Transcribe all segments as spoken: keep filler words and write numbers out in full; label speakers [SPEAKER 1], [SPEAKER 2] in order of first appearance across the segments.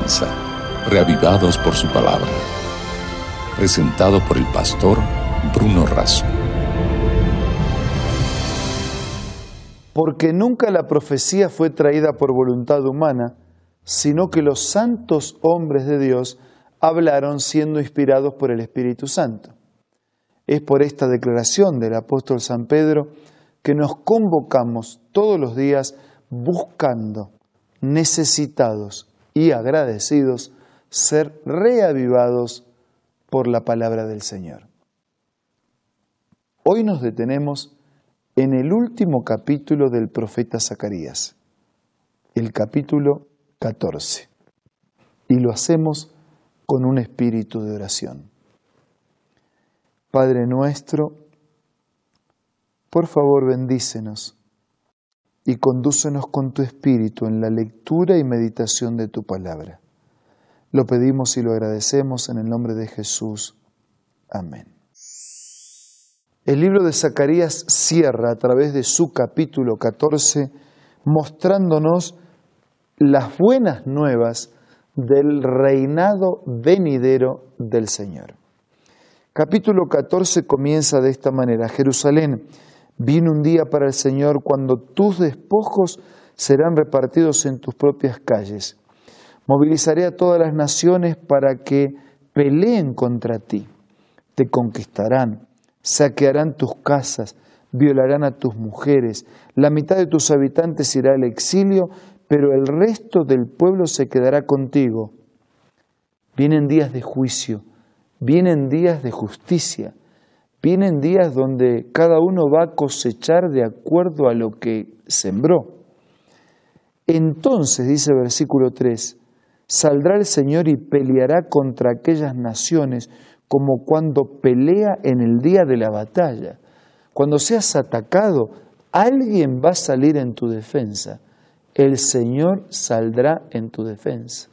[SPEAKER 1] comienza, reavivados por su palabra. Presentado por el pastor Bruno Razo.
[SPEAKER 2] Porque nunca la profecía fue traída por voluntad humana, sino que los santos hombres de Dios hablaron siendo inspirados por el Espíritu Santo. Es por esta declaración del apóstol San Pedro que nos convocamos todos los días buscando, necesitados y agradecidos, ser reavivados por la palabra del Señor. Hoy nos detenemos en el último capítulo del profeta Zacarías, el capítulo catorce, y lo hacemos con un espíritu de oración. Padre nuestro, por favor bendícenos y condúcenos con tu espíritu en la lectura y meditación de tu palabra. Lo pedimos y lo agradecemos en el nombre de Jesús. Amén. El libro de Zacarías cierra a través de su capítulo catorce mostrándonos las buenas nuevas del reinado venidero del Señor. Capítulo catorce comienza de esta manera: Jerusalén, vino un día para el Señor cuando tus despojos serán repartidos en tus propias calles. Movilizaré a todas las naciones para que peleen contra ti. Te conquistarán, saquearán tus casas, violarán a tus mujeres. La mitad de tus habitantes irá al exilio, pero el resto del pueblo se quedará contigo. Vienen días de juicio, vienen días de justicia, vienen días donde cada uno va a cosechar de acuerdo a lo que sembró. Entonces, dice el versículo tres, saldrá el Señor y peleará contra aquellas naciones como cuando pelea en el día de la batalla. Cuando seas atacado, alguien va a salir en tu defensa. El Señor saldrá en tu defensa.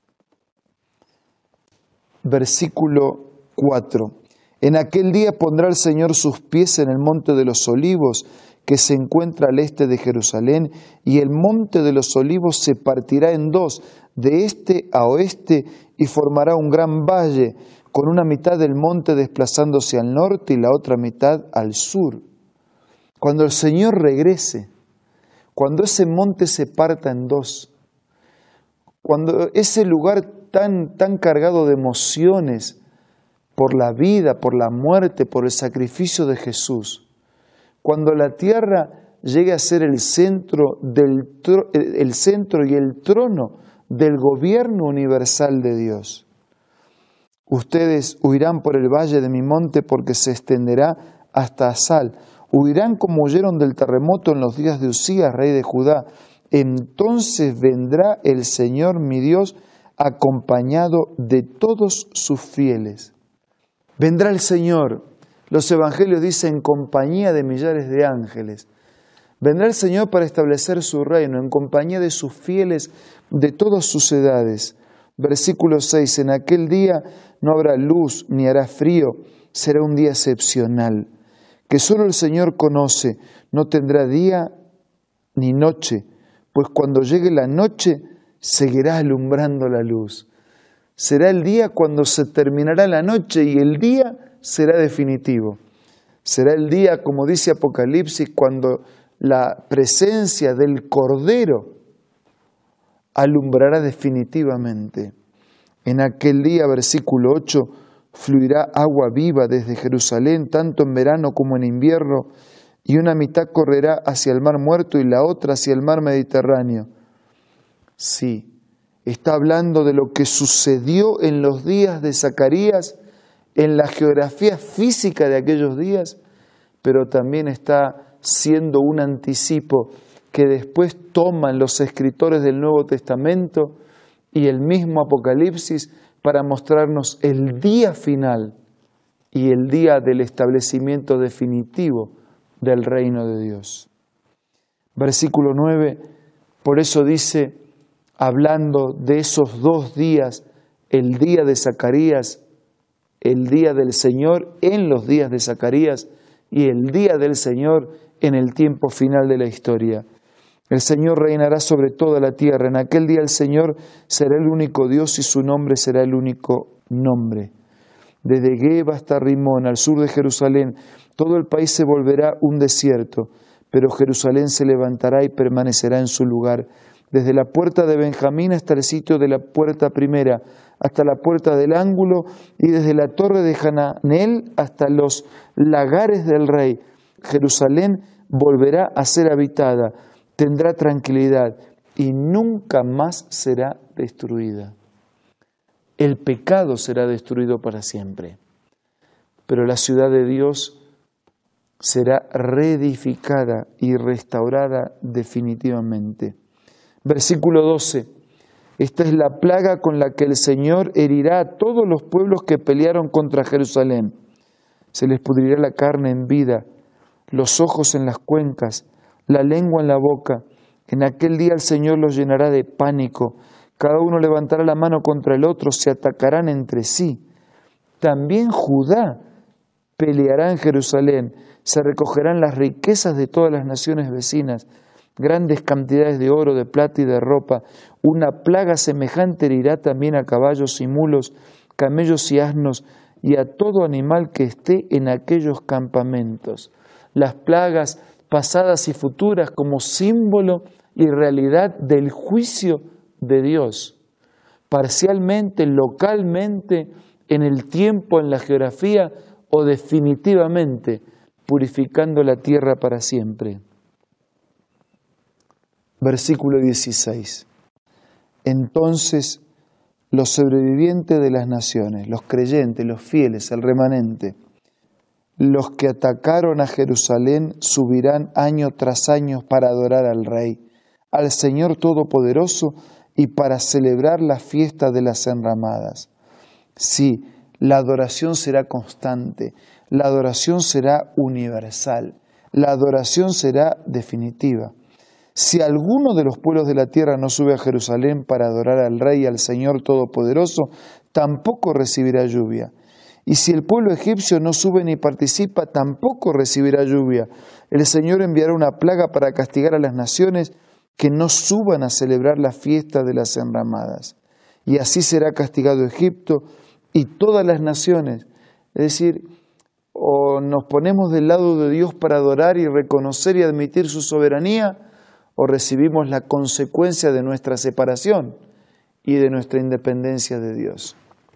[SPEAKER 2] Versículo cuatro. En aquel día pondrá el Señor sus pies en el monte de los olivos, que se encuentra al este de Jerusalén, y el monte de los olivos se partirá en dos, de este a oeste, y formará un gran valle, con una mitad del monte desplazándose al norte y la otra mitad al sur. Cuando el Señor regrese, cuando ese monte se parta en dos, cuando ese lugar tan, tan cargado de emociones por la vida, por la muerte, por el sacrificio de Jesús, cuando la tierra llegue a ser el centro, del, el centro y el trono del gobierno universal de Dios, ustedes huirán por el valle de mi monte porque se extenderá hasta Asal. Huirán como huyeron del terremoto en los días de Usías, rey de Judá. Entonces vendrá el Señor mi Dios acompañado de todos sus fieles. Vendrá el Señor, los evangelios dicen, en compañía de millares de ángeles. Vendrá el Señor para establecer su reino en compañía de sus fieles de todas sus edades. Versículo seis, en aquel día no habrá luz ni hará frío, será un día excepcional, que solo el Señor conoce, no tendrá día ni noche, pues cuando llegue la noche seguirá alumbrando la luz. Será el día cuando se terminará la noche y el día será definitivo. Será el día, como dice Apocalipsis, cuando la presencia del Cordero alumbrará definitivamente. En aquel día, versículo ocho, fluirá agua viva desde Jerusalén, tanto en verano como en invierno, y una mitad correrá hacia el mar Muerto y la otra hacia el mar Mediterráneo. Sí, está hablando de lo que sucedió en los días de Zacarías, en la geografía física de aquellos días, pero también está siendo un anticipo que después toman los escritores del Nuevo Testamento y el mismo Apocalipsis para mostrarnos el día final y el día del establecimiento definitivo del reino de Dios. Versículo nueve, por eso dice, hablando de esos dos días, el día de Zacarías, el día del Señor en los días de Zacarías y el día del Señor en el tiempo final de la historia. El Señor reinará sobre toda la tierra. En aquel día el Señor será el único Dios y su nombre será el único nombre. Desde Geba hasta Rimón, al sur de Jerusalén, todo el país se volverá un desierto, pero Jerusalén se levantará y permanecerá en su lugar. Desde la puerta de Benjamín hasta el sitio de la puerta primera, hasta la puerta del ángulo, y desde la torre de Hananel hasta los lagares del rey. Jerusalén volverá a ser habitada, tendrá tranquilidad y nunca más será destruida. El pecado será destruido para siempre, pero la ciudad de Dios será reedificada y restaurada definitivamente. Versículo doce. Esta es la plaga con la que el Señor herirá a todos los pueblos que pelearon contra Jerusalén. Se les pudrirá la carne en vida, los ojos en las cuencas, la lengua en la boca. En aquel día el Señor los llenará de pánico. Cada uno levantará la mano contra el otro, se atacarán entre sí. También Judá peleará en Jerusalén, se recogerán las riquezas de todas las naciones vecinas, grandes cantidades de oro, de plata y de ropa. Una plaga semejante herirá también a caballos y mulos, camellos y asnos, y a todo animal que esté en aquellos campamentos. Las plagas pasadas y futuras como símbolo y realidad del juicio de Dios, parcialmente, localmente, en el tiempo, en la geografía, o definitivamente purificando la tierra para siempre. Versículo dieciséis. Entonces los sobrevivientes de las naciones, los creyentes, los fieles, el remanente, los que atacaron a Jerusalén subirán año tras año para adorar al Rey, al Señor Todopoderoso, y para celebrar la fiesta de las enramadas. Sí, la adoración será constante, la adoración será universal, la adoración será definitiva. Si alguno de los pueblos de la tierra no sube a Jerusalén para adorar al Rey y al Señor Todopoderoso, tampoco recibirá lluvia. Y si el pueblo egipcio no sube ni participa, tampoco recibirá lluvia. El Señor enviará una plaga para castigar a las naciones que no suban a celebrar la fiesta de las enramadas. Y así será castigado Egipto y todas las naciones. Es decir, o nos ponemos del lado de Dios para adorar y reconocer y admitir su soberanía, o recibimos la consecuencia de nuestra separación y de nuestra independencia de Dios.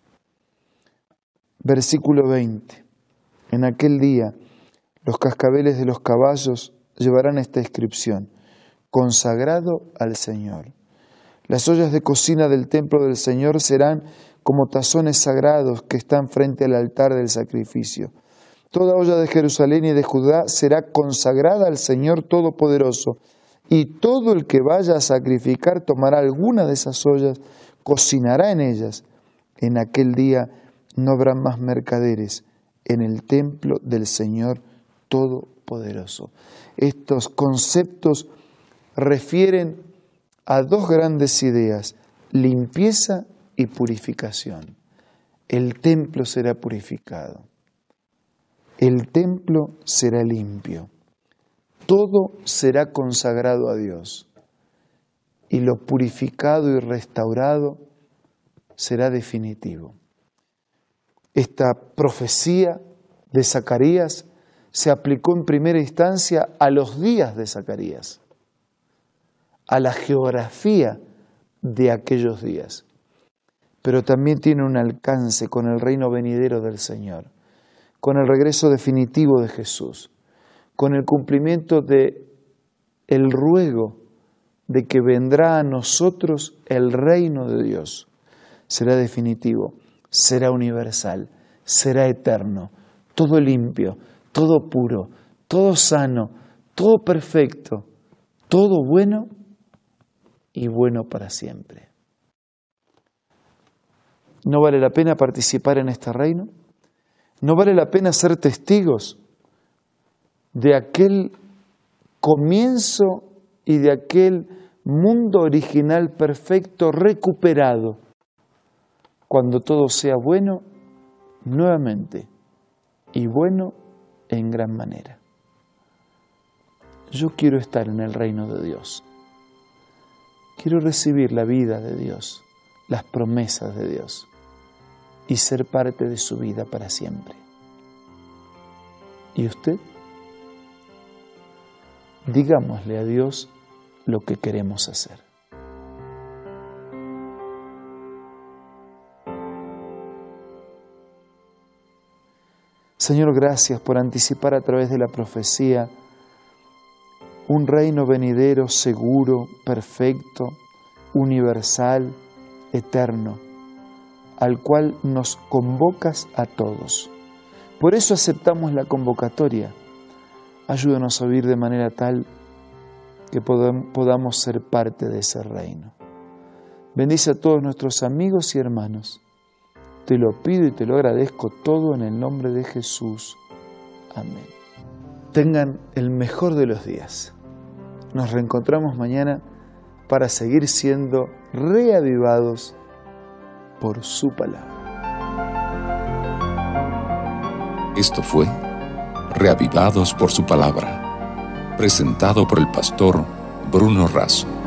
[SPEAKER 2] Versículo veinte. En aquel día los cascabeles de los caballos llevarán esta inscripción: consagrado al Señor. Las ollas de cocina del templo del Señor serán como tazones sagrados que están frente al altar del sacrificio. Toda olla de Jerusalén y de Judá será consagrada al Señor Todopoderoso, y todo el que vaya a sacrificar tomará alguna de esas ollas, cocinará en ellas. En aquel día no habrá más mercaderes en el templo del Señor Todopoderoso. Estos conceptos refieren a dos grandes ideas: limpieza y purificación. El templo será purificado. El templo será limpio. Todo será consagrado a Dios. Y lo purificado y restaurado será definitivo. Esta profecía de Zacarías se aplicó en primera instancia a los días de Zacarías, a la geografía de aquellos días, pero también tiene un alcance con el reino venidero del Señor, con el regreso definitivo de Jesús, con el cumplimiento de el ruego de que vendrá a nosotros el reino de Dios. Será definitivo, será universal, será eterno, todo limpio, todo puro, todo sano, todo perfecto, todo bueno y bueno para siempre. ¿No vale la pena participar en este reino? ¿No vale la pena ser testigos de aquel comienzo y de aquel mundo original perfecto recuperado, cuando todo sea bueno nuevamente y bueno en gran manera? Yo quiero estar en el reino de Dios. Quiero recibir la vida de Dios, las promesas de Dios y ser parte de su vida para siempre. ¿Y usted? Digámosle a Dios lo que queremos hacer. Señor, gracias por anticipar a través de la profecía un reino venidero seguro, perfecto, universal, eterno, al cual nos convocas a todos. Por eso aceptamos la convocatoria. Ayúdanos a vivir de manera tal que podamos ser parte de ese reino. Bendice a todos nuestros amigos y hermanos. Te lo pido y te lo agradezco todo en el nombre de Jesús. Amén. Tengan el mejor de los días. Nos reencontramos mañana para seguir siendo reavivados por su palabra.
[SPEAKER 1] Esto fue Reavivados por su palabra, presentado por el pastor Bruno Razo.